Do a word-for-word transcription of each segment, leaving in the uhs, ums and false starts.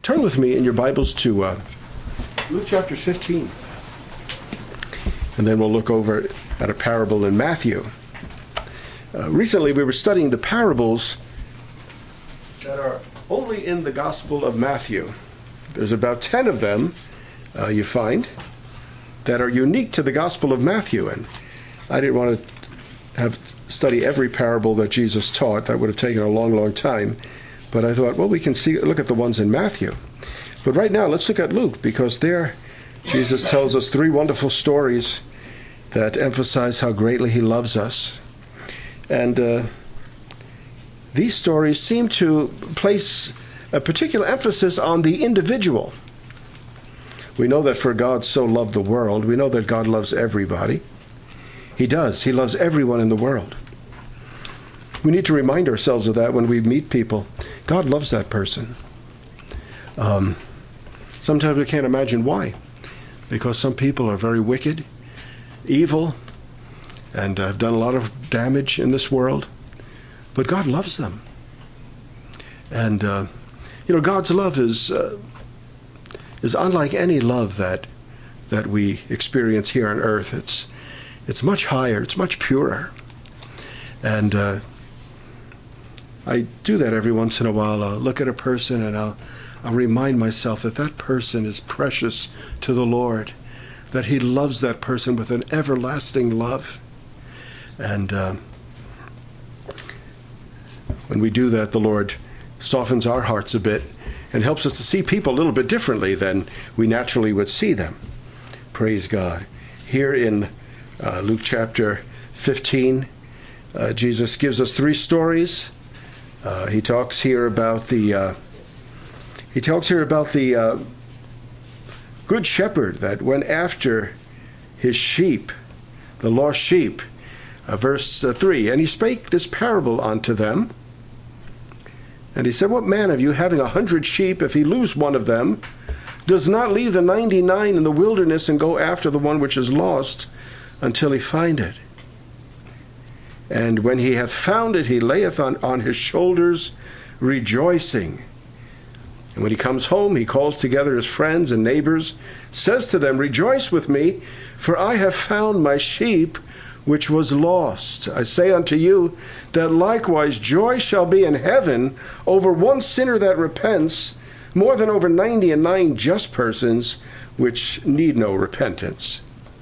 Turn with me in your Bibles to uh, Luke chapter fifteen. And then we'll look over at a parable in Matthew. Uh, recently we were studying the parables that are only in the Gospel of Matthew. There's about ten of them, uh, you find, that are unique to the Gospel of Matthew. And I didn't want to have study every parable that Jesus taught. That would have taken a long, long time. But I thought, well, we can see look at the ones in Matthew. But right now, let's look at Luke, because there Jesus tells us three wonderful stories that emphasize how greatly he loves us. And uh, these stories seem to place a particular emphasis on the individual. We know that for God so loved the world, we know that God loves everybody. He does. He loves everyone in the world. We need to remind ourselves of that when we meet people. God loves that person. Um, sometimes we can't imagine why. Because some people are very wicked, evil, and have done a lot of damage in this world. But God loves them. And, uh, you know, God's love is uh, is unlike any love that that we experience here on earth. It's it's much higher. It's much purer. And uh, I do that every once in a while. I'll look at a person and I'll, I'll remind myself that that person is precious to the Lord, that he loves that person with an everlasting love. And uh, when we do that, the Lord softens our hearts a bit and helps us to see people a little bit differently than we naturally would see them. Praise God. Here in uh, Luke chapter fifteen, uh, Jesus gives us three stories. Uh, he talks here about the uh, he talks here about the uh, good shepherd that went after his sheep, the lost sheep. Uh, verse uh, three, and he spake this parable unto them. And he said, what man of you, having a hundred sheep, if he lose one of them, does not leave the ninety-nine in the wilderness and go after the one which is lost until he find it? And when he hath found it, he layeth on, on his shoulders, rejoicing. And when he comes home, he calls together his friends and neighbors, says to them, rejoice with me, for I have found my sheep which was lost. I say unto you, that likewise joy shall be in heaven over one sinner that repents, more than over ninety and nine just persons which need no repentance.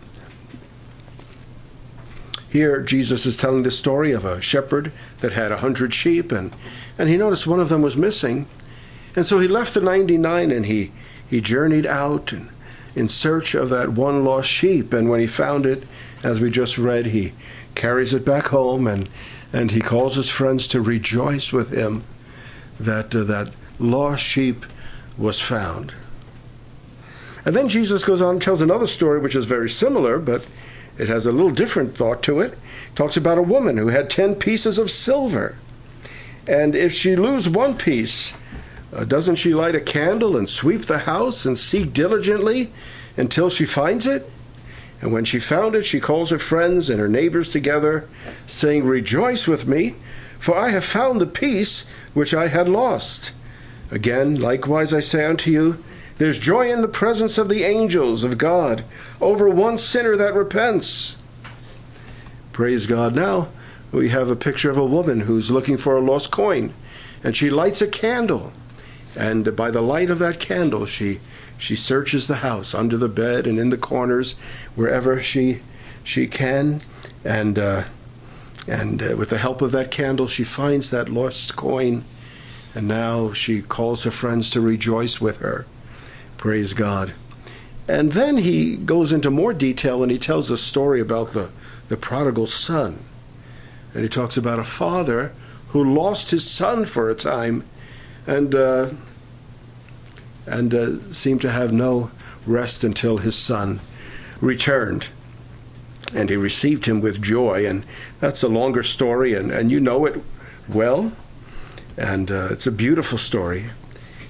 Here, Jesus is telling the story of a shepherd that had a hundred sheep, and, and he noticed one of them was missing. And so he left the ninety-nine, and he, he journeyed out and, in search of that one lost sheep. And when he found it, as we just read, he carries it back home, and, and he calls his friends to rejoice with him that uh, that lost sheep was found. And then Jesus goes on and tells another story which is very similar, but it has a little different thought to it. It talks about a woman who had ten pieces of silver. And if she lose one piece, uh, doesn't she light a candle and sweep the house and seek diligently until she finds it? And when she found it, she calls her friends and her neighbors together, saying, rejoice with me, for I have found the piece which I had lost. Again, likewise I say unto you, there's joy in the presence of the angels of God over one sinner that repents. Praise God. Now we have a picture of a woman who's looking for a lost coin, and she lights a candle. And by the light of that candle, she she searches the house, under the bed and in the corners, wherever she she can. And uh, and uh, with the help of that candle, she finds that lost coin. And now she calls her friends to rejoice with her. Praise God. And then he goes into more detail and he tells a story about the, the prodigal son. And he talks about a father who lost his son for a time and uh, and uh, seemed to have no rest until his son returned. And he received him with joy. And that's a longer story, and, and you know it well. And uh, it's a beautiful story.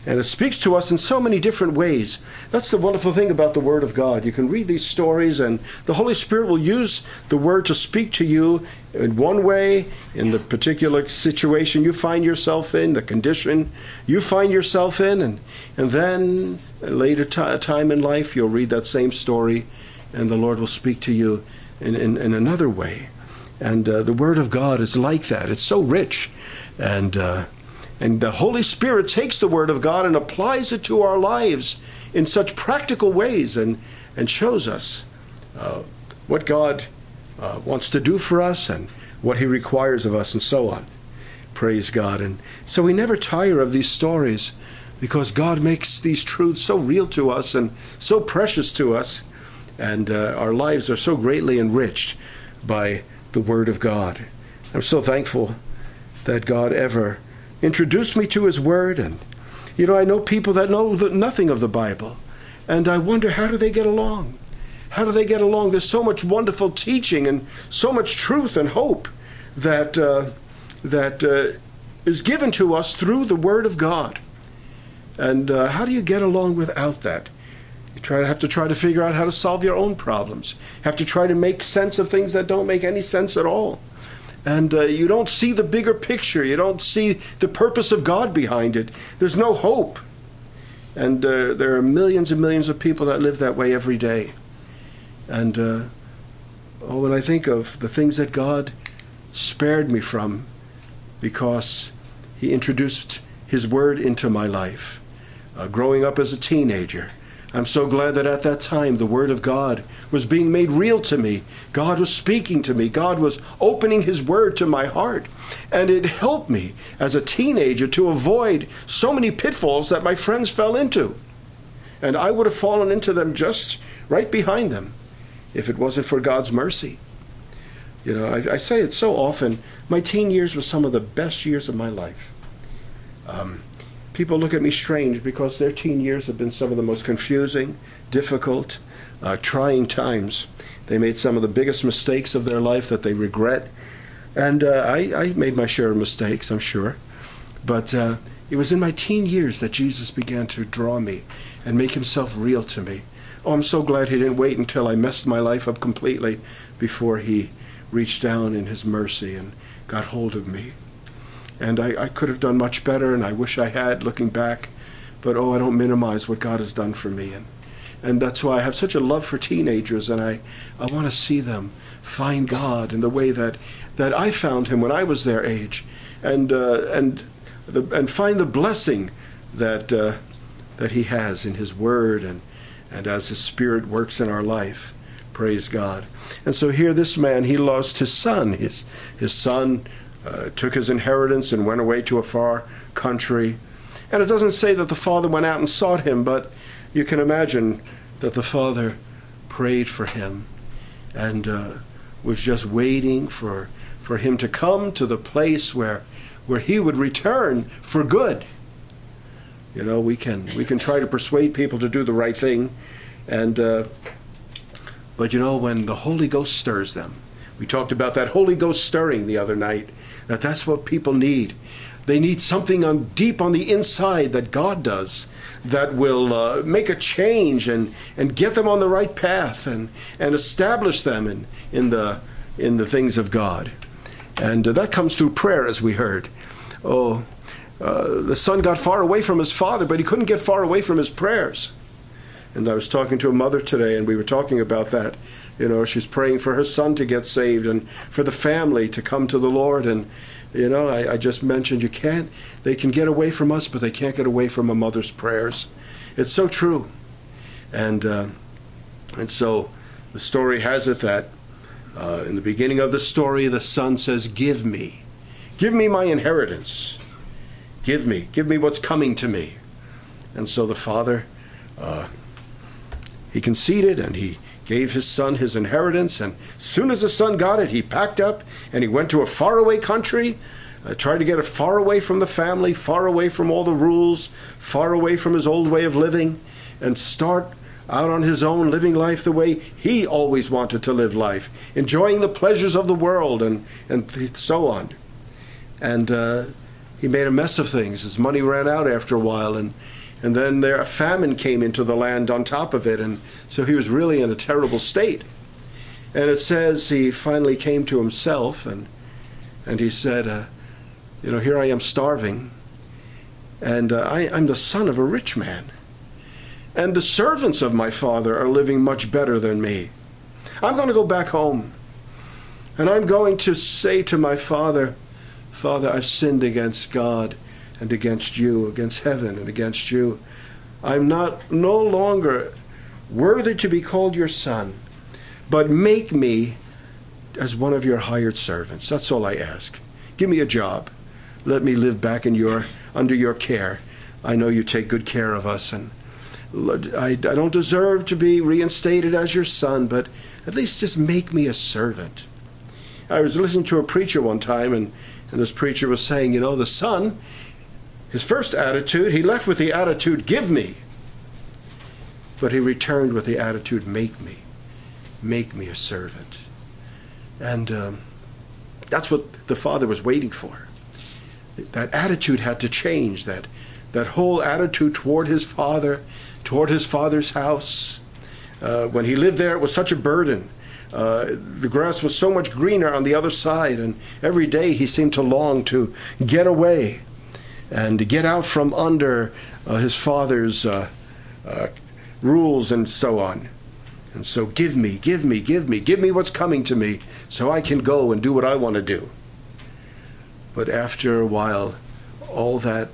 And it speaks to us in so many different ways. That's the wonderful thing about the Word of God. You can read these stories, and the Holy Spirit will use the Word to speak to you in one way, in the particular situation you find yourself in, the condition you find yourself in, and, and then at a later t- time in life, you'll read that same story, and the Lord will speak to you in, in, in another way. And uh, the Word of God is like that. It's so rich. And uh, and the Holy Spirit takes the Word of God and applies it to our lives in such practical ways, and, and shows us uh, what God uh, wants to do for us and what He requires of us, and so on. Praise God. And so we never tire of these stories, because God makes these truths so real to us and so precious to us. And uh, our lives are so greatly enriched by the Word of God. I'm so thankful that God ever introduced me to His Word. And, you know, I know people that know nothing of the Bible, and I wonder, how do they get along? How do they get along? There's so much wonderful teaching and so much truth and hope that uh, that uh, is given to us through the Word of God. And uh, how do you get along without that? You try to have to try to figure out how to solve your own problems. Have to try to make sense of things that don't make any sense at all. And uh, you don't see the bigger picture. You don't see the purpose of God behind it. There's no hope. And uh, there are millions and millions of people that live that way every day. And uh, oh, when I think of the things that God spared me from because He introduced His Word into my life, uh, growing up as a teenager, I'm so glad that at that time the Word of God was being made real to me. God was speaking to me. God was opening His Word to my heart. And it helped me as a teenager to avoid so many pitfalls that my friends fell into. And I would have fallen into them just right behind them if it wasn't for God's mercy. You know, I, I say it so often, my teen years were some of the best years of my life. Um, People look at me strange because their teen years have been some of the most confusing, difficult, uh, trying times. They made some of the biggest mistakes of their life that they regret. And uh, I, I made my share of mistakes, I'm sure. But uh, it was in my teen years that Jesus began to draw me and make Himself real to me. Oh, I'm so glad He didn't wait until I messed my life up completely before He reached down in His mercy and got hold of me. And I, I could have done much better, and I wish I had, looking back. But, oh, I don't minimize what God has done for me. And and that's why I have such a love for teenagers, and I, I want to see them find God in the way that, that I found Him when I was their age, and uh, and the, and find the blessing that uh, that He has in His Word, and, and as His Spirit works in our life. Praise God. And so here this man, he lost his son. His, his son... Uh, took his inheritance and went away to a far country. And it doesn't say that the father went out and sought him, but you can imagine that the father prayed for him and uh, was just waiting for for him to come to the place where where he would return for good. You know, we can we can try to persuade people to do the right thing, and uh, but you know, when the Holy Ghost stirs them, we talked about that Holy Ghost stirring the other night. That that's what people need. They need something on deep on the inside that God does that will uh, make a change and, and get them on the right path and, and establish them in, in the in the things of God. And uh, that comes through prayer, as we heard. Oh, uh, the son got far away from his father, but he couldn't get far away from his prayers. And I was talking to a mother today, and we were talking about that. You know, she's praying for her son to get saved and for the family to come to the Lord. And, you know, I, I just mentioned you can't, they can get away from us, but they can't get away from a mother's prayers. It's so true. And uh, and so the story has it that uh, in the beginning of the story, the son says, give me. Give me my inheritance. Give me. Give me what's coming to me. And so the father, uh, he conceded, and he gave his son his inheritance, and as soon as the son got it, he packed up and he went to a faraway country, uh, tried to get it far away from the family, far away from all the rules, far away from his old way of living, and start out on his own, living life the way he always wanted to live life, enjoying the pleasures of the world, and, and so on. And uh, he made a mess of things. His money ran out after a while, and and then there a famine came into the land on top of it, and so he was really in a terrible state. And it says he finally came to himself, and and he said, uh, you know, here I am starving, and uh, I, I'm the son of a rich man, and the servants of my father are living much better than me. I'm going to go back home, and I'm going to say to my father, Father, I've sinned against God and against you, against heaven and against you. I'm not no longer worthy to be called your son, but make me as one of your hired servants. That's all I ask. Give me a job. Let me live back in your under your care. I know you take good care of us, and I, I don't deserve to be reinstated as your son, but at least just make me a servant. I was listening to a preacher one time, and, and this preacher was saying, you know, the son, his first attitude, he left with the attitude, give me. But he returned with the attitude, make me. Make me a servant. And um, that's what the father was waiting for. That attitude had to change. That, that whole attitude toward his father, toward his father's house. Uh, when he lived there, it was such a burden. Uh, the grass was so much greener on the other side, and every day he seemed to long to get away and to get out from under uh, his father's uh, uh, rules and so on. And so give me, give me, give me, give me what's coming to me so I can go and do what I want to do. But after a while, all that,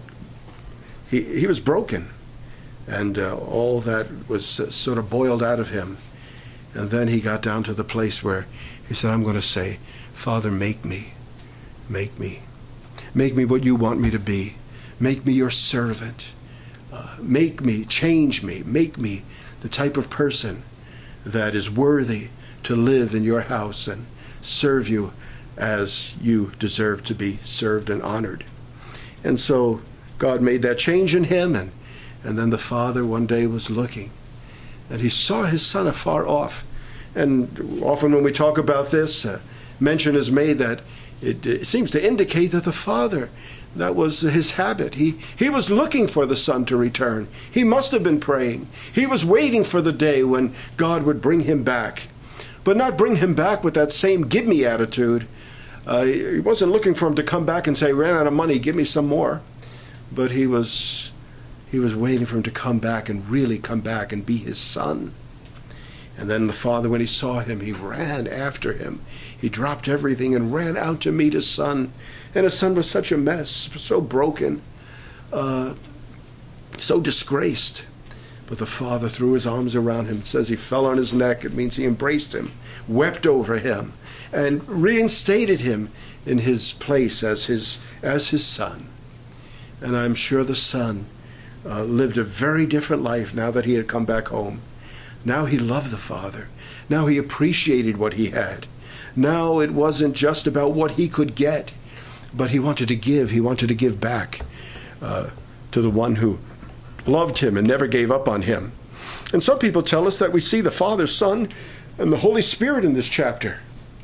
he, he was broken, and uh, all that was uh, sort of boiled out of him. And then he got down to the place where he said, I'm going to say, Father, make me, make me. Make me what you want me to be. Make me your servant. Uh, make me, change me, make me the type of person that is worthy to live in your house and serve you as you deserve to be served and honored. And so God made that change in him, and, and then the father one day was looking, and he saw his son afar off. And often when we talk about this, uh, mention is made that it, it seems to indicate that the father, that was his habit. He, he was looking for the son to return. He must have been praying. He was waiting for the day when God would bring him back. But not bring him back with that same give me attitude. Uh, he wasn't looking for him to come back and say, ran out of money, give me some more. But he was, he was waiting for him to come back and really come back and be his son. And then the father, when he saw him, he ran after him. He dropped everything and ran out to meet his son. And his son was such a mess, so broken, uh, so disgraced. But the father threw his arms around him. It says he fell on his neck. It means he embraced him, wept over him, and reinstated him in his place as his, as his son. And I'm sure the son uh, lived a very different life now that he had come back home. Now he loved the father. Now he appreciated what he had. Now it wasn't just about what he could get, but he wanted to give. He wanted to give back uh, to the one who loved him and never gave up on him. And some people tell us that we see the Father, Son, and the Holy Spirit in this chapter.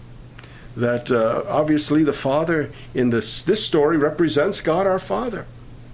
That uh, obviously the Father in this, this story represents God our Father.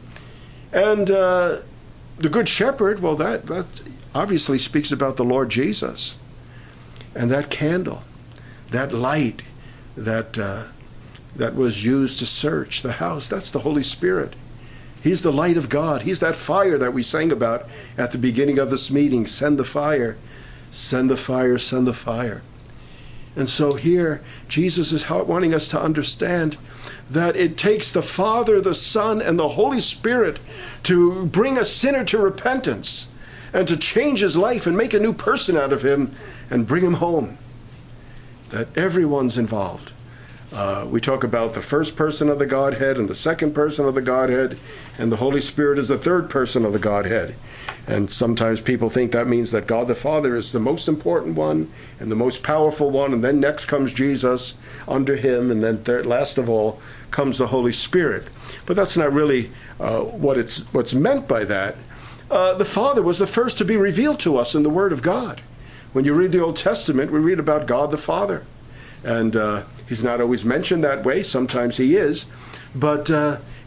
And uh, the Good Shepherd, well, that, that obviously speaks about the Lord Jesus. And that candle, that light that uh, that was used to search the house, that's the Holy Spirit. He's the light of God. He's that fire that we sang about at the beginning of this meeting. Send the fire, send the fire, send the fire. And so here, Jesus is wanting us to understand that it takes the Father, the Son, and the Holy Spirit to bring a sinner to repentance and to change his life and make a new person out of him and bring him home. That everyone's involved. Uh, we talk about the first person of the Godhead and the second person of the Godhead, and the Holy Spirit is the third person of the Godhead. And sometimes people think that means that God the Father is the most important one and the most powerful one, and then next comes Jesus under him, and then third, last of all comes the Holy Spirit. But that's not really uh, what it's what's meant by that. Uh, the Father was the first to be revealed to us in the Word of God. When you read the Old Testament, we read about God the Father. And uh, he's not always mentioned that way. Sometimes he is. But uh,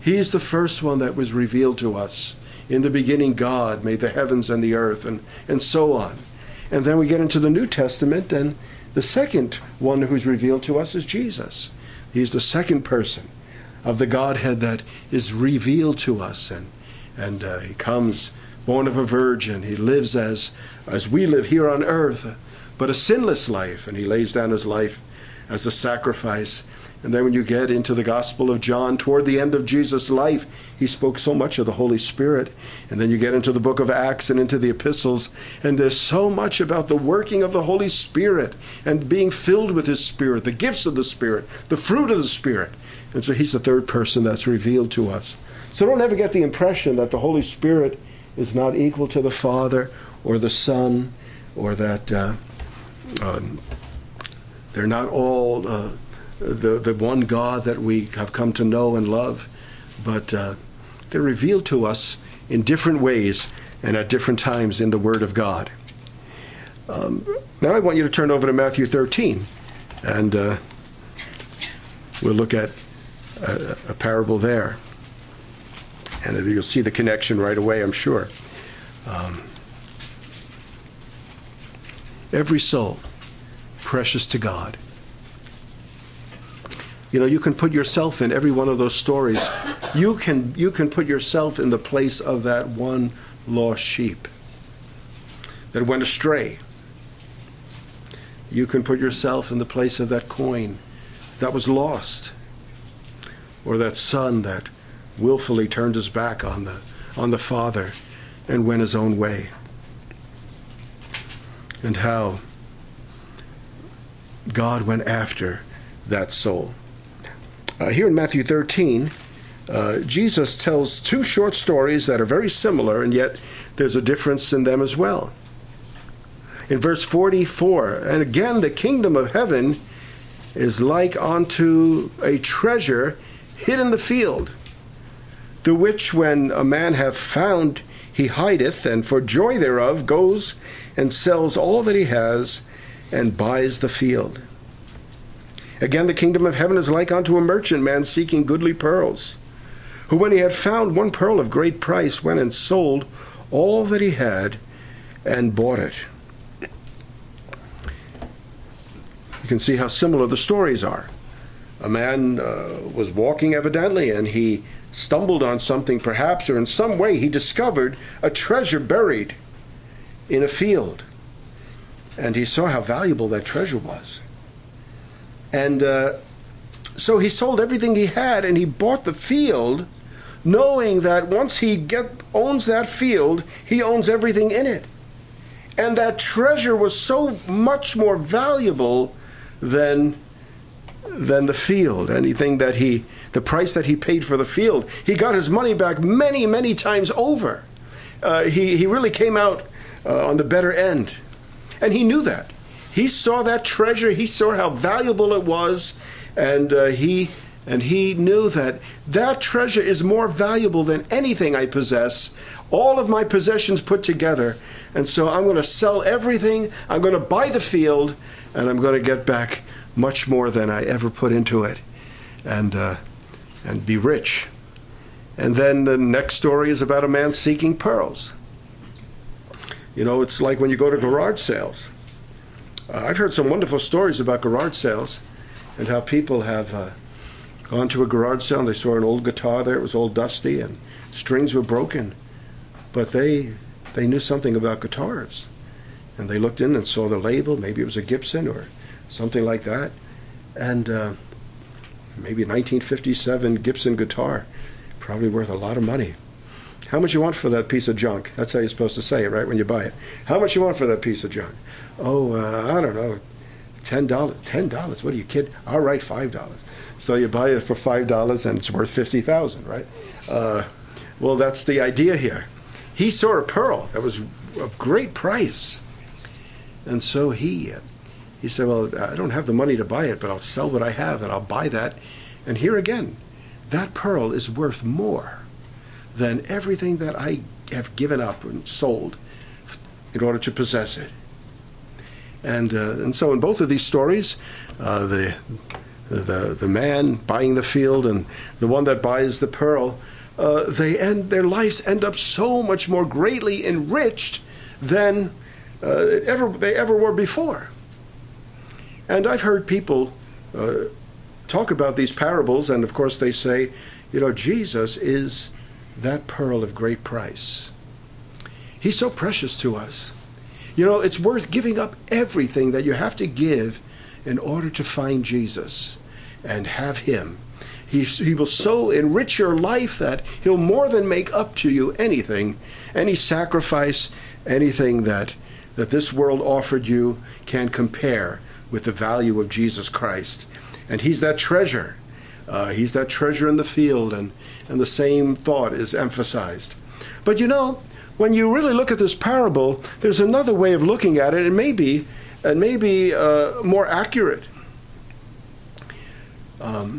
He's the first one that was revealed to us. In the beginning, God made the heavens and the earth, and, and so on. And then we get into the New Testament, and the second one who's revealed to us is Jesus. He's the second person of the Godhead that is revealed to us. And, and uh, he comes born of a virgin. He lives as, as we live here on earth, but a sinless life. And he lays down his life as a sacrifice. And then when you get into the Gospel of John, toward the end of Jesus' life, he spoke so much of the Holy Spirit. And then you get into the book of Acts and into the epistles, and there's so much about the working of the Holy Spirit and being filled with his Spirit, the gifts of the Spirit, the fruit of the Spirit. And so he's the third person that's revealed to us. So don't ever get the impression that the Holy Spirit is not equal to the Father or the Son, or that uh, um, they're not all uh, the, the one God that we have come to know and love, but uh, they're revealed to us in different ways and at different times in the Word of God. Um, now I want you to turn over to Matthew thirteen, and uh, we'll look at a, a parable there. And you'll see the connection right away, I'm sure. Um, every soul, precious to God. You know, you can put yourself in every one of those stories. You can, you can put yourself in the place of that one lost sheep that went astray. You can put yourself in the place of that coin that was lost, or that son that willfully turned his back on the on the Father and went his own way. And how God went after that soul. Uh, here in Matthew thirteen, uh, Jesus tells two short stories that are very similar, and yet there's a difference in them as well. In verse forty-four, and again the kingdom of heaven is like unto a treasure hid in the field, the which when a man hath found, he hideth, and for joy thereof goes and sells all that he has, and buys the field. Again, the kingdom of heaven is like unto a merchant man seeking goodly pearls, who when he had found one pearl of great price, went and sold all that he had, and bought it. You can see how similar the stories are. A man uh, was walking evidently, and he stumbled on something perhaps, or in some way he discovered a treasure buried in a field. And he saw how valuable that treasure was. And uh, so he sold everything he had, and he bought the field, knowing that once he get, owns that field, he owns everything in it. And that treasure was so much more valuable than than the field. Anything that he, the price that he paid for the field, he got his money back many, many times over. Uh, he, he really came out uh, on the better end. And he knew that. He saw that treasure, he saw how valuable it was, and uh, he and he knew that that treasure is more valuable than anything I possess, all of my possessions put together. And so I'm going to sell everything, I'm going to buy the field, and I'm going to get back much more than I ever put into it, and uh, and be rich. And then the next story is about a man seeking pearls. You know, it's like when you go to garage sales. Uh, I've heard some wonderful stories about garage sales, and how people have uh, gone to a garage sale and they saw an old guitar there. It was all dusty and strings were broken, but they they knew something about guitars, and they looked in and saw the label. Maybe it was a Gibson or something like that, and uh, maybe a nineteen fifty-seven Gibson guitar, probably worth a lot of money. How much you want for that piece of junk? That's how you're supposed to say it, right, when you buy it. How much you want for that piece of junk? Oh, uh, I don't know, ten dollars. ten dollars? What are you kidding? All right, five dollars. So you buy it for five dollars and it's worth fifty thousand dollars, right? Uh, well, that's the idea here. He saw a pearl that was of great price, and so he... Uh, He said, well, I don't have the money to buy it, but I'll sell what I have, and I'll buy that. And here again, that pearl is worth more than everything that I have given up and sold in order to possess it. And uh, and so in both of these stories, uh, the the, the man buying the field and the one that buys the pearl, uh, they end, their lives end up so much more greatly enriched than uh, ever they ever were before. And I've heard people uh, talk about these parables, and of course they say, you know, Jesus is that pearl of great price. He's so precious to us. You know, it's worth giving up everything that you have to give in order to find Jesus and have him. He, he will so enrich your life that he'll more than make up to you anything, any sacrifice, anything that, that this world offered you can compare with the value of Jesus Christ. And he's that treasure. Uh, he's that treasure in the field, and, and the same thought is emphasized. But you know, when you really look at this parable, there's another way of looking at it, and maybe, and maybe uh, more accurate. Um,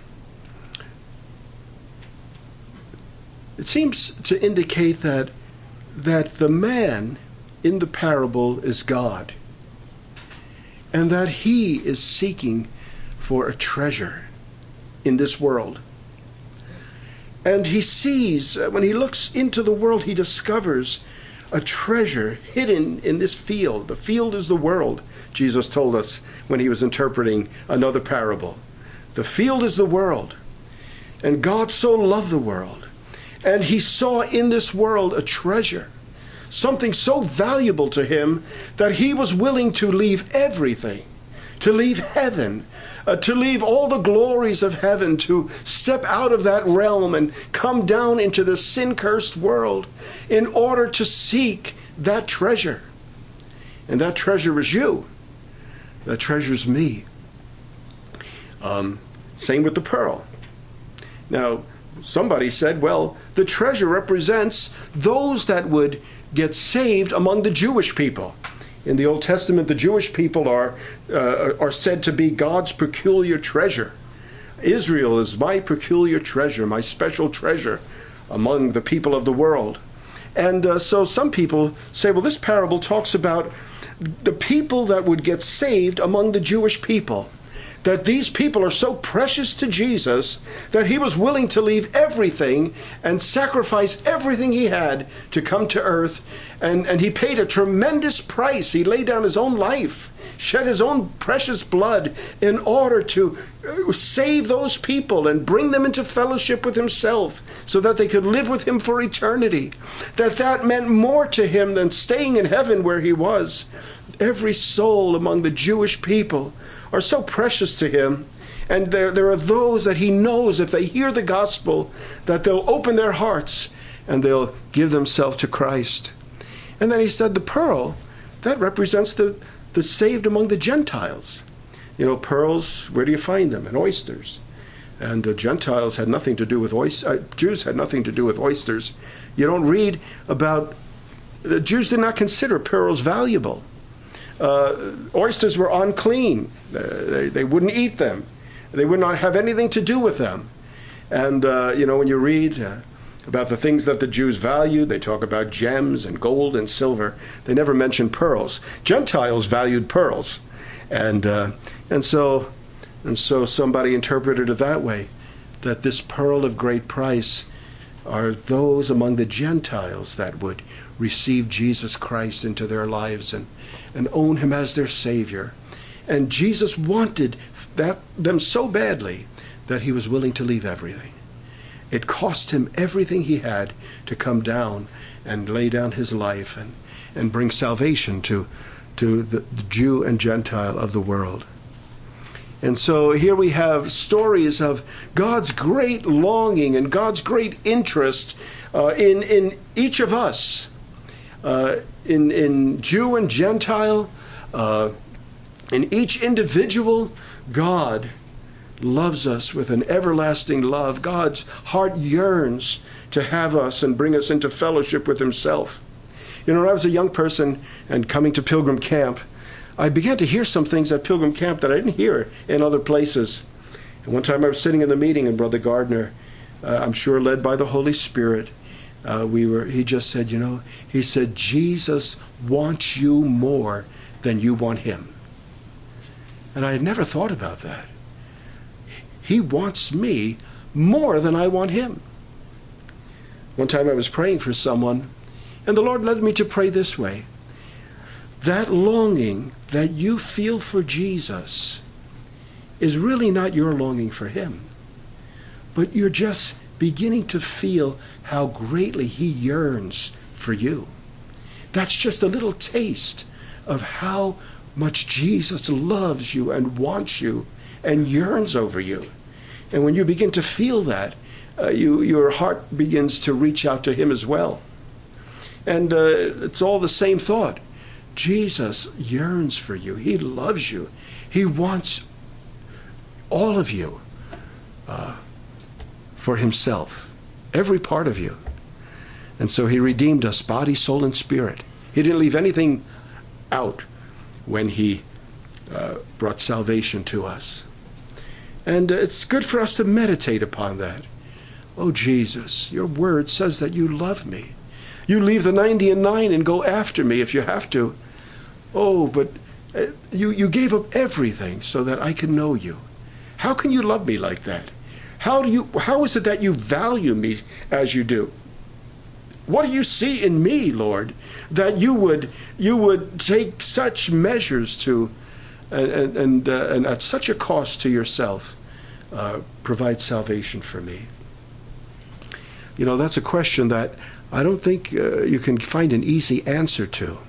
it seems to indicate that that the man in the parable is God, and that he is seeking for a treasure in this world. And he sees, when he looks into the world, he discovers a treasure hidden in this field. The field is the world, Jesus told us when he was interpreting another parable. The field is the world. And God so loved the world. And he saw in this world a treasure, something so valuable to him that he was willing to leave everything, to leave heaven, uh, to leave all the glories of heaven, to step out of that realm and come down into the sin-cursed world in order to seek that treasure. And that treasure is you. That treasure is me. Um, same with the pearl. Now, somebody said, well, the treasure represents those that would get saved among the Jewish people. In the Old Testament, the Jewish people are uh, are said to be God's peculiar treasure. Israel is my peculiar treasure, my special treasure among the people of the world. And uh, so some people say, well, this parable talks about the people that would get saved among the Jewish people. That these people are so precious to Jesus that he was willing to leave everything and sacrifice everything he had to come to earth. And, and he paid a tremendous price. He laid down his own life, shed his own precious blood in order to save those people and bring them into fellowship with himself so that they could live with him for eternity. That that meant more to him than staying in heaven where he was. Every soul among the Jewish people are so precious to him, and there, there are those that he knows if they hear the gospel that they'll open their hearts and they'll give themselves to Christ. And then he said the pearl, that represents the, the saved among the Gentiles. You know, pearls, where do you find them? In oysters. And uh, Gentiles had nothing to do with oysters. Uh, Jews had nothing to do with oysters. You don't read about, the Jews did not consider pearls valuable. Uh, oysters were unclean. Uh, they, they wouldn't eat them. They would not have anything to do with them. And, uh, you know, when you read uh, about the things that the Jews valued, they talk about gems and gold and silver. They never mention pearls. Gentiles valued pearls. And uh, and so and so somebody interpreted it that way, that this pearl of great price are those among the Gentiles that would receive Jesus Christ into their lives and, and own him as their Savior. And Jesus wanted that them so badly that he was willing to leave everything. It cost him everything he had to come down and lay down his life and, and bring salvation to, to the, the Jew and Gentile of the world. And so here we have stories of God's great longing and God's great interest uh, in, in each of us. Uh, in, in Jew and Gentile, uh, in each individual, God loves us with an everlasting love. God's heart yearns to have us and bring us into fellowship with himself. You know, when I was a young person and coming to Pilgrim Camp, I began to hear some things at Pilgrim Camp that I didn't hear in other places. And one time I was sitting in the meeting, and Brother Gardner, uh, I'm sure led by the Holy Spirit, uh, we were. he just said, you know, he said, Jesus wants you more than you want him. And I had never thought about that. He wants me more than I want him. One time I was praying for someone, and the Lord led me to pray this way. That longing that you feel for Jesus is really not your longing for him, but you're just beginning to feel how greatly he yearns for you. That's just a little taste of how much Jesus loves you and wants you and yearns over you. And when you begin to feel that, uh, you, your heart begins to reach out to him as well. And uh, it's all the same thought. Jesus yearns for you. He loves you. He wants all of you uh, for himself, every part of you. And so he redeemed us, body, soul, and spirit. He didn't leave anything out when he uh, brought salvation to us. And uh, it's good for us to meditate upon that. Oh, Jesus, your word says that you love me. You leave the ninety and nine and go after me if you have to. Oh, but uh, you, you gave up everything so that I can know you. How can you love me like that? How do you, how is it that you value me as you do? What do you see in me, Lord, that you would you would take such measures to, and and, uh, and at such a cost to yourself, uh, provide salvation for me? You know, that's a question that I don't think uh, you can find an easy answer to.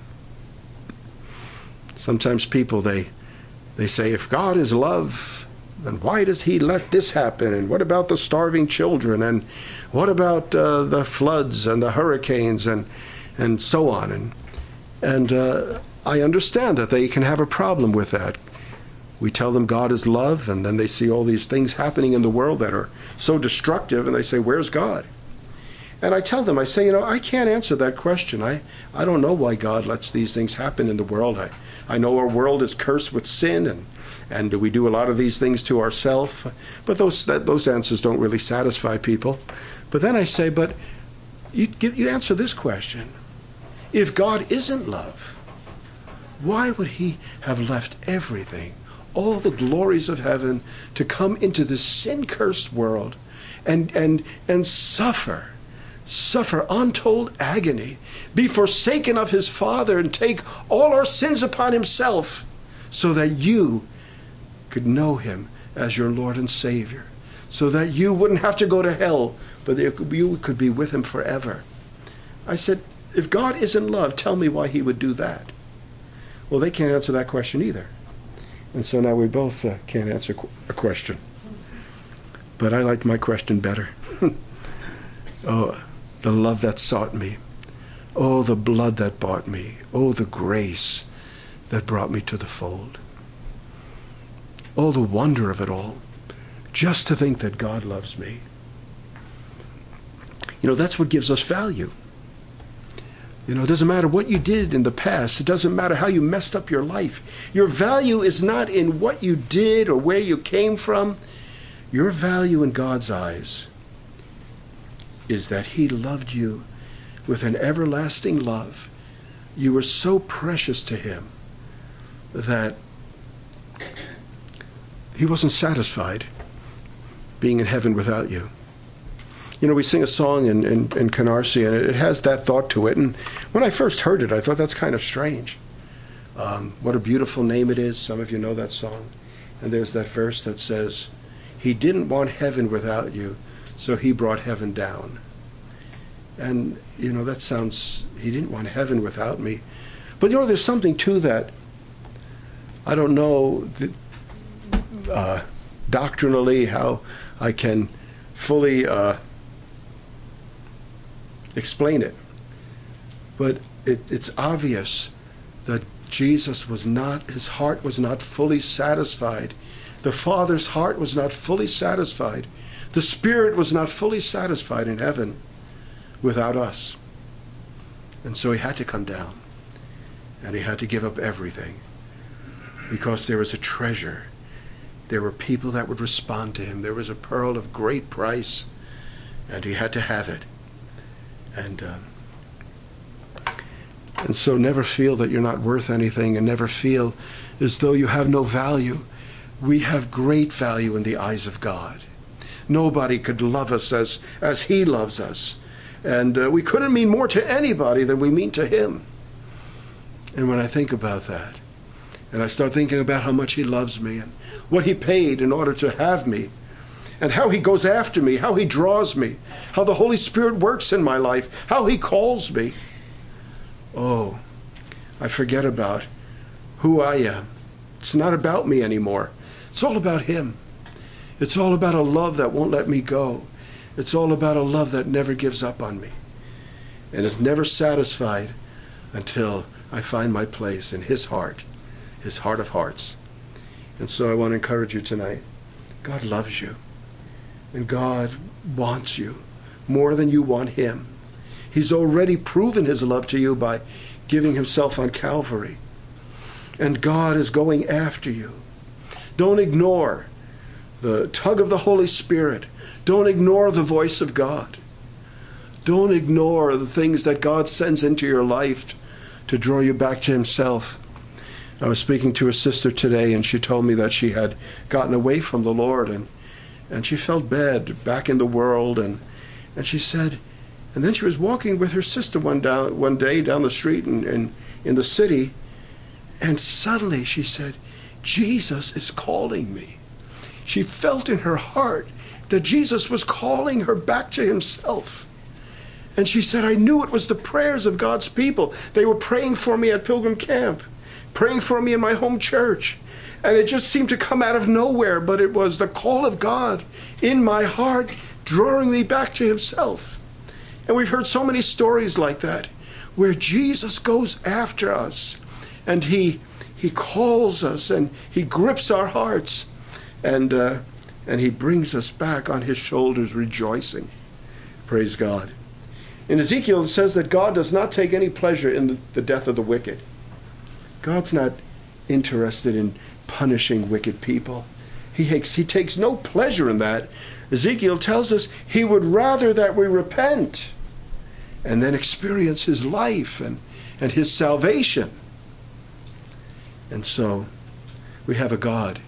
Sometimes people, they they say, if God is love, then why does he let this happen? And what about the starving children? And what about uh, the floods and the hurricanes and and so on? And and uh, I understand that they can have a problem with that. We tell them God is love, and then they see all these things happening in the world that are so destructive, and they say, where's God? And I tell them, I say, you know, I can't answer that question. I, I don't know why God lets these things happen in the world. I, I know our world is cursed with sin, and And we do a lot of these things to ourselves. But those that, those answers don't really satisfy people. But then I say, but you, you answer this question. If God isn't love, why would he have left everything, all the glories of heaven, to come into this sin-cursed world and, and, and suffer, suffer untold agony, be forsaken of his Father, and take all our sins upon himself so that you could know him as your Lord and Savior, so that you wouldn't have to go to hell, but you could be with him forever? I said, if God isn't love, tell me why he would do that. Well, they can't answer that question either. And so now we both uh, can't answer a question. But I like my question better. Oh, the love that sought me. Oh, the blood that bought me. Oh, the grace that brought me to the fold. Oh, the wonder of it all. Just to think that God loves me. You know, that's what gives us value. You know, it doesn't matter what you did in the past. It doesn't matter how you messed up your life. Your value is not in what you did or where you came from. Your value in God's eyes is that he loved you with an everlasting love. You were so precious to him that he wasn't satisfied being in heaven without you. You know, we sing a song in, in, in Canarsie, and it has that thought to it. And when I first heard it, I thought that's kind of strange. Um, what a beautiful name it is. Some of you know that song. And there's that verse that says, he didn't want heaven without you, so he brought heaven down. And, you know, that sounds, he didn't want heaven without me. But, you know, there's something to that. I don't know the, uh, doctrinally how I can fully uh, explain it. But it, it's obvious that Jesus was not, his heart was not fully satisfied. The Father's heart was not fully satisfied. The Spirit was not fully satisfied in heaven without us. And so he had to come down. And he had to give up everything. Because there was a treasure. There were people that would respond to him. There was a pearl of great price. And he had to have it. And um, and so never feel that you're not worth anything, and never feel as though you have no value. we have great value in the eyes of God. Nobody could love us as, as he loves us. And uh, we couldn't mean more to anybody than we mean to him. And when I think about that, and I start thinking about how much he loves me and what he paid in order to have me, and how he goes after me, how he draws me, how the Holy Spirit works in my life, how he calls me, oh, I forget about who I am. It's not about me anymore. It's all about him. It's all about a love that won't let me go. It's all about a love that never gives up on me and is never satisfied until I find my place in his heart, his heart of hearts. And so I want to encourage you tonight. God loves you, and God wants you more than you want him. He's already proven his love to you by giving himself on Calvary. And God is going after you. Don't ignore the tug of the Holy Spirit. Don't ignore the voice of God. Don't ignore the things that God sends into your life to draw you back to himself. I was speaking to a sister today, and she told me that she had gotten away from the Lord, and, and she felt bad back in the world. And, and she said, and then she was walking with her sister one, down, one day down the street in, in, in the city, and suddenly she said, Jesus is calling me. She felt in her heart that Jesus was calling her back to himself. And she said, I knew it was the prayers of God's people. They were praying for me at Pilgrim Camp, praying for me in my home church. And it just seemed to come out of nowhere, but it was the call of God in my heart, drawing me back to himself. And we've heard so many stories like that, where Jesus goes after us, and he he calls us, and he grips our hearts, and uh, and he brings us back on his shoulders rejoicing. Praise God. In Ezekiel, it says that God does not take any pleasure in the, the death of the wicked. God's not interested in punishing wicked people. He takes, he takes no pleasure in that. Ezekiel tells us he would rather that we repent and then experience his life and, and his salvation. And so we have a God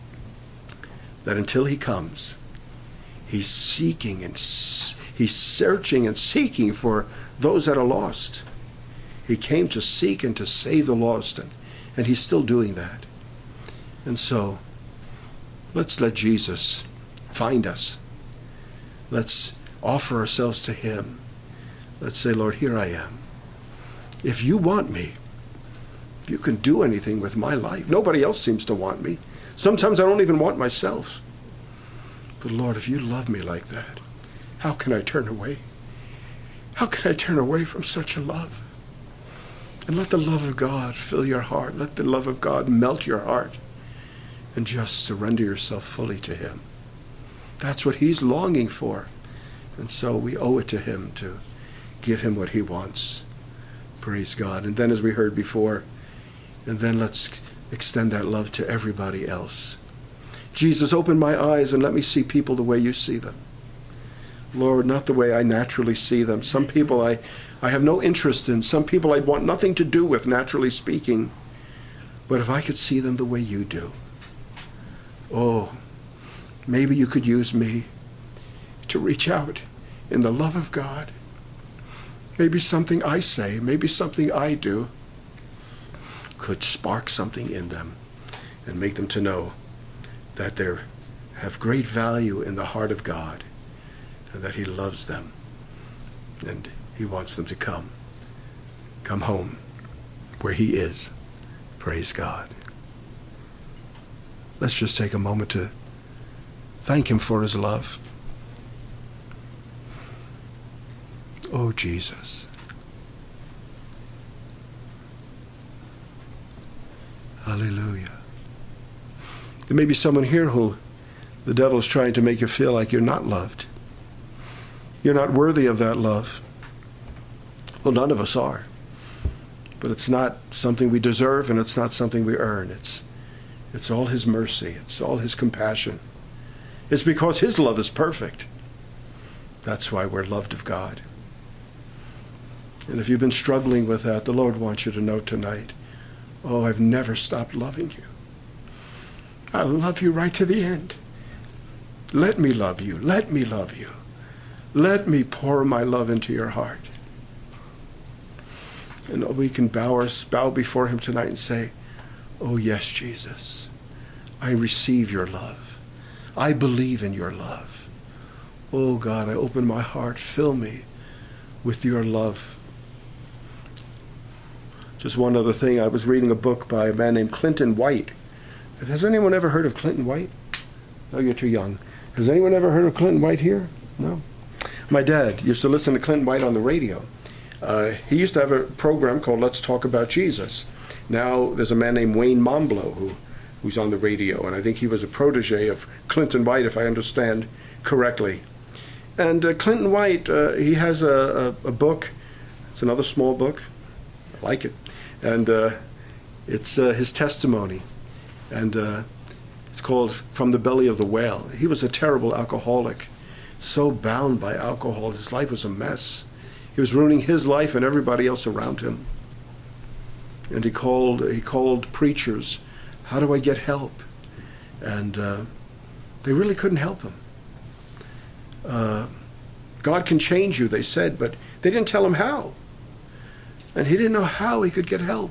that until he comes, he's seeking and he's searching and seeking for those that are lost. He came to seek and to save the lost, and, and he's still doing that. And so let's let Jesus find us. Let's offer ourselves to him. Let's say, Lord, here I am. If you want me, if you can do anything with my life. Nobody else seems to want me. Sometimes I don't even want myself. But Lord, if you love me like that, how can I turn away? How can I turn away from such a love? And let the love of God fill your heart. Let the love of God melt your heart. And just surrender yourself fully to him. That's what he's longing for. And so we owe it to him to give him what he wants. Praise God. And then, as we heard before, and then let's extend that love to everybody else. Jesus, open my eyes and let me see people the way you see them. Lord, not the way I naturally see them. Some people I, I have no interest in. Some people I'd want nothing to do with, naturally speaking. But if I could see them the way you do, oh, maybe you could use me to reach out in the love of God. Maybe something I say, maybe something I do could spark something in them and make them to know that they have great value in the heart of God and that he loves them and he wants them to come, come home where he is. Praise God. Let's just take a moment to thank him for his love. Oh, Jesus. Hallelujah. There may be someone here who the devil is trying to make you feel like you're not loved. You're not worthy of that love. Well, none of us are. But it's not something we deserve, and it's not something we earn. It's, it's all his mercy. It's all his compassion. It's because his love is perfect. That's why we're loved of God. And if you've been struggling with that, the Lord wants you to know tonight, oh, I've never stopped loving you. I love you right to the end. Let me love you. Let me love you. Let me pour my love into your heart. And we can bow, our, bow before him tonight and say, oh yes, Jesus, I receive your love. I believe in your love. Oh God, I open my heart. Fill me with your love. Just one other thing. I was reading a book by a man named Clinton White. Has anyone ever heard of Clinton White? No, you're too young. Has anyone ever heard of Clinton White here? No? My dad used to listen to Clinton White on the radio. Uh, he used to have a program called Let's Talk About Jesus. Now there's a man named Wayne Momblow who, who's on the radio, and I think he was a protege of Clinton White, if I understand correctly. And uh, Clinton White, uh, he has a, a, a book. It's another small book. I like it. And uh, it's uh, his testimony. And uh, it's called From the Belly of the Whale. He was a terrible alcoholic, so bound by alcohol. His life was a mess. He was ruining his life and everybody else around him. And he called he called preachers, how do I get help? And uh, they really couldn't help him. Uh, God can change you, they said, but they didn't tell him how. And he didn't know how he could get help.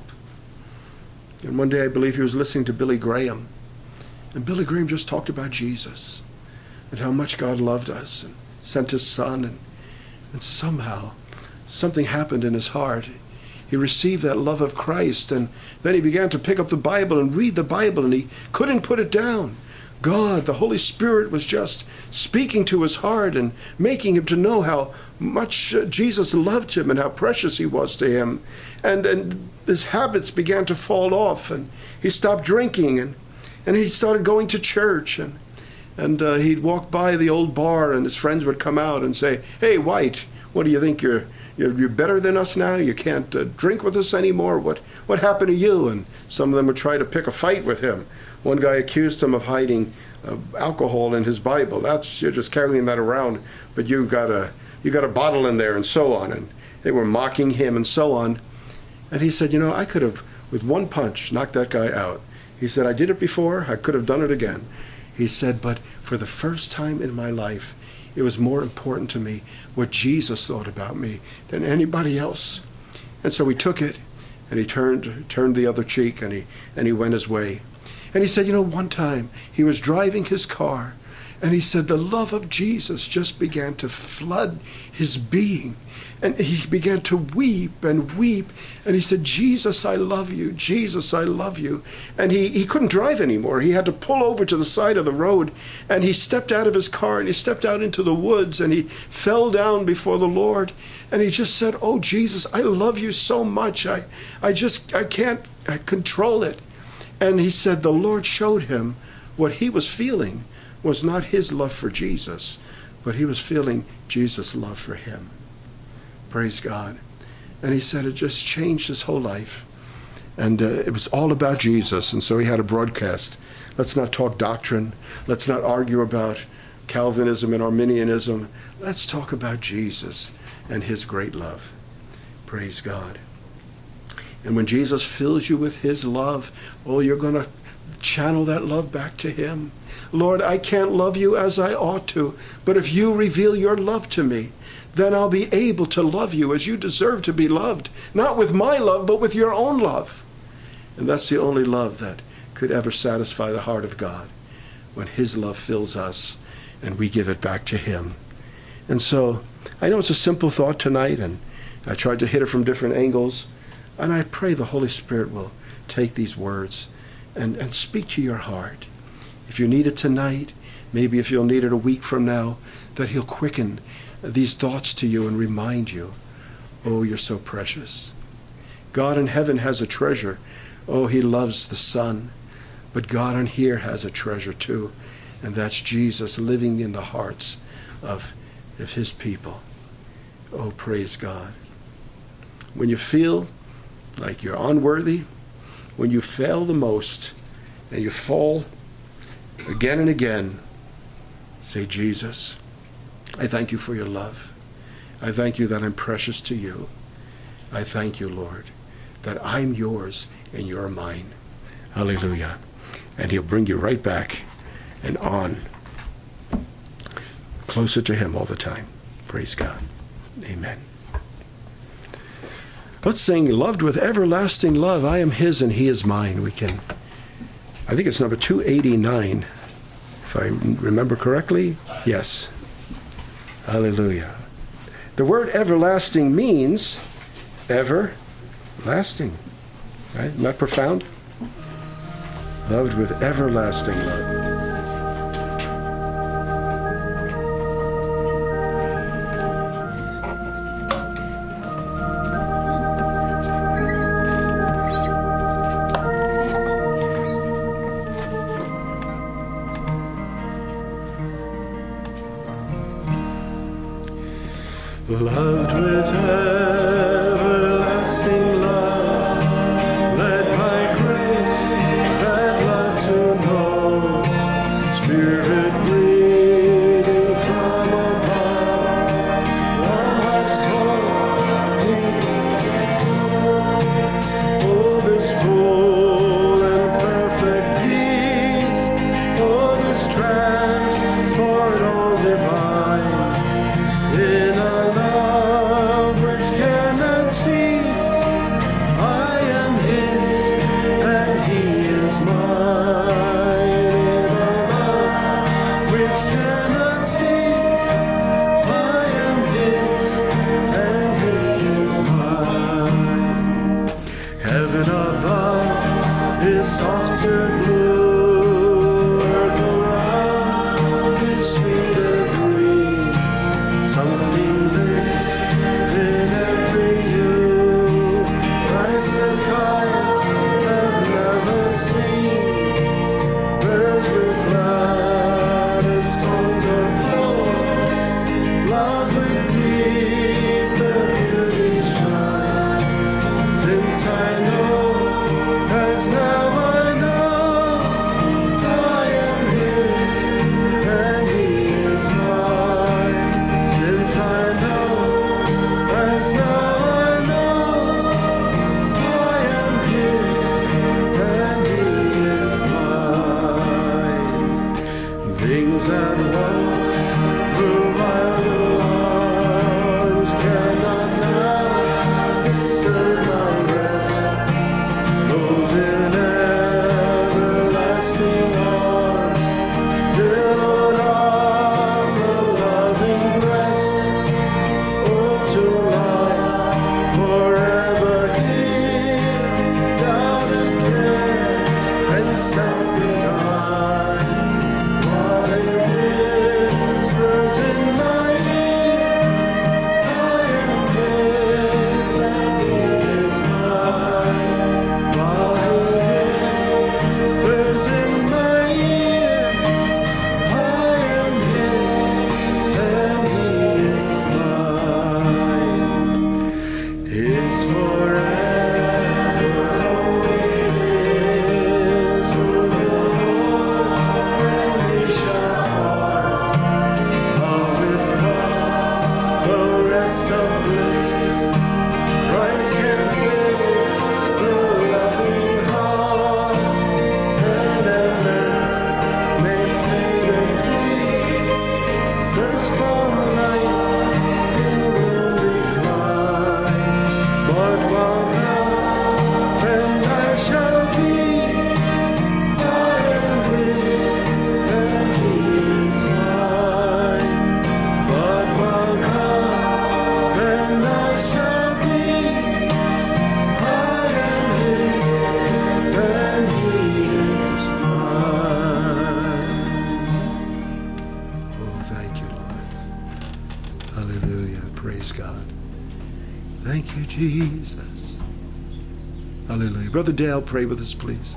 And one day I believe he was listening to Billy Graham. And Billy Graham just talked about Jesus and how much God loved us and sent his son. And, and somehow something happened in his heart. He received that love of Christ, and then he began to pick up the Bible and read the Bible, and he couldn't put it down. God, the Holy Spirit, was just speaking to his heart and making him to know how much Jesus loved him and how precious he was to him. And, and his habits began to fall off, and he stopped drinking, and, and he started going to church. And, and uh, he'd walk by the old bar, and his friends would come out and say, hey, White, what do you think? You're You're, you're better than us now? You can't uh, drink with us anymore? What what happened to you? And some of them would try to pick a fight with him. One guy accused him of hiding uh, alcohol in his Bible. That's, you're just carrying that around, but you got a you got a bottle in there, and so on. And they were mocking him and so on. And he said, you know, I could have, with one punch, knocked that guy out. He said, I did it before. I could have done it again. He said, but for the first time in my life, it was more important to me what Jesus thought about me than anybody else. And so he took it, and he turned turned the other cheek, and he and he went his way. And he said, you know, one time he was driving his car, and he said the love of Jesus just began to flood his being. And he began to weep and weep. And he said, Jesus, I love you. Jesus, I love you. And he, he couldn't drive anymore. He had to pull over to the side of the road. And he stepped out of his car, and he stepped out into the woods, and he fell down before the Lord. And he just said, oh, Jesus, I love you so much. I, I just, I can't I control it. And he said the Lord showed him what he was feeling was not his love for Jesus, but he was feeling Jesus' love for him. Praise God. And he said it just changed his whole life. And uh, it was all about Jesus. And so he had a broadcast. Let's not talk doctrine. Let's not argue about Calvinism and Arminianism. Let's talk about Jesus and his great love. Praise God. And when Jesus fills you with his love, oh, you're going to channel that love back to him. Lord, I can't love you as I ought to, but if you reveal your love to me, then I'll be able to love you as you deserve to be loved. Not with my love, but with your own love. And that's the only love that could ever satisfy the heart of God, when his love fills us and we give it back to him. And so I know it's a simple thought tonight, and I tried to hit it from different angles, and I pray the Holy Spirit will take these words and, and speak to your heart. If you need it tonight, maybe if you'll need it a week from now, that he'll quicken these thoughts to you and remind you, oh, you're so precious. God in heaven has a treasure. Oh, he loves the Son. But God in here has a treasure too, and that's Jesus living in the hearts of, of his people. Oh, praise God. When you feel like you're unworthy, when you fail the most, and you fall again and again, say, Jesus, I thank you for your love. I thank you that I'm precious to you. I thank you, Lord, that I'm yours and you're mine. Hallelujah. and he'll bring you right back and on, closer to him all the time. Praise God. Amen. Let's sing Loved with Everlasting Love. I am his and he is mine. We can, I think it's number two eighty-nine, if I remember correctly. Yes. Hallelujah. The word everlasting means everlasting. Right? Isn't that profound? Loved with everlasting love. Loved with everlasting love, led by grace that love to know, Spirit breathing from above, one has taught me. Oh, this full and perfect peace, oh, this transport all divine, in a love which cannot cease. I am his and he is mine. In a love which cannot cease. I am his and he is mine. Heaven above is softer blue, earth around is sweeter green. Something lives in every hue, priceless eyes have never seen. Birds with gladder songs of love, clouds with deeper beauty shine. Since I know, as now I know, I am his and he is mine. Since I know, as now I know, I am his and he is mine. Things that once were wild ones cannot now disturb my rest. Those in everlasting arms, pillowed on the loving breast, oh, to lie forever here, doubt and care and self-design. What it whispers in my ear, I am his and he is mine. What it whispers in my ear, I am his and he is mine. His forever, oh, it is with the Lord, and we shall part. Ah, with God, the rest of bliss, Christ can fill the loving heart. Heaven and earth may fade and flee, firstborn light in will decline. But while now and I shall be, I am his and he is mine. But while now and I shall be, I am his and he is mine. Oh, thank you, Lord. Hallelujah. Praise God. Thank you, Jesus. Hallelujah. Brother Dale, pray with us, please.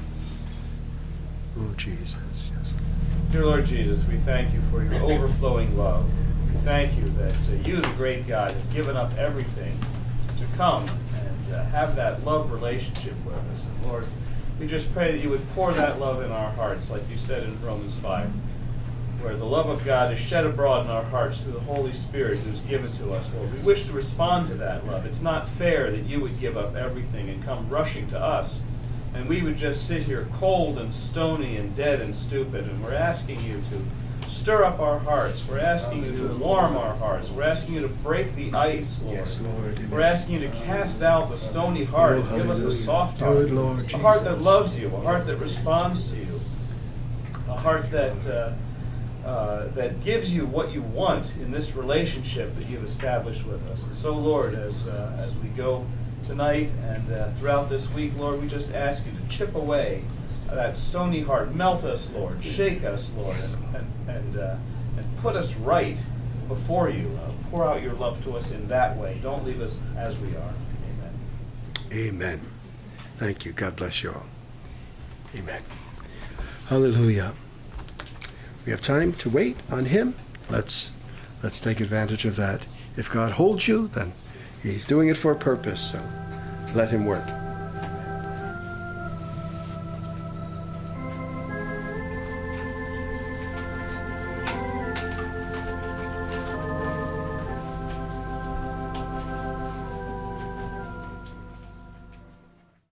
Oh, Jesus. Yes. Dear Lord Jesus, we thank you for your overflowing love. We thank you that uh, you, the great God, have given up everything to come and uh, have that love relationship with us. And Lord, we just pray that you would pour that love in our hearts, like you said in Romans five, where the love of God is shed abroad in our hearts through the Holy Spirit who's given to us, Lord. We wish to respond to that love. It's not fair that you would give up everything and come rushing to us and we would just sit here cold and stony and dead and stupid. And we're asking you to stir up our hearts. We're asking you to warm our hearts. We're asking you to break the ice, Lord. Yes, Lord. We're asking you to cast out the stony heart Oh, and give us a hallelujah. soft heart. Good Lord A heart that Jesus. loves you, a heart that responds to you, a heart that uh, uh, that gives you what you want in this relationship that you've established with us. And so, Lord, as uh, as we go tonight and uh, throughout this week, Lord, we just ask you to chip away that stony heart. Melt us, Lord. Shake us, Lord, and and and, uh, and put us right before you. Uh, pour out your love to us in that way. Don't leave us as we are. Amen. Amen. Thank you. God bless you all. Amen. Hallelujah. We have time to wait on him. Let's let's take advantage of that. If God holds you, then he's doing it for a purpose, so let him work.